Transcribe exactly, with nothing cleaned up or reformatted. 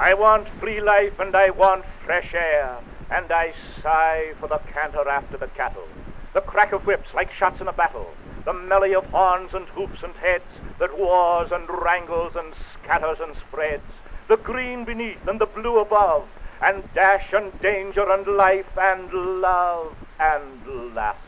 I want free life and I want fresh air, and I sigh for the canter after the cattle, the crack of whips like shots in a battle, the melee of horns and hoofs and heads that wars and wrangles and scatters and spreads, the green beneath and the blue above, and dash and danger and life and love and laughter.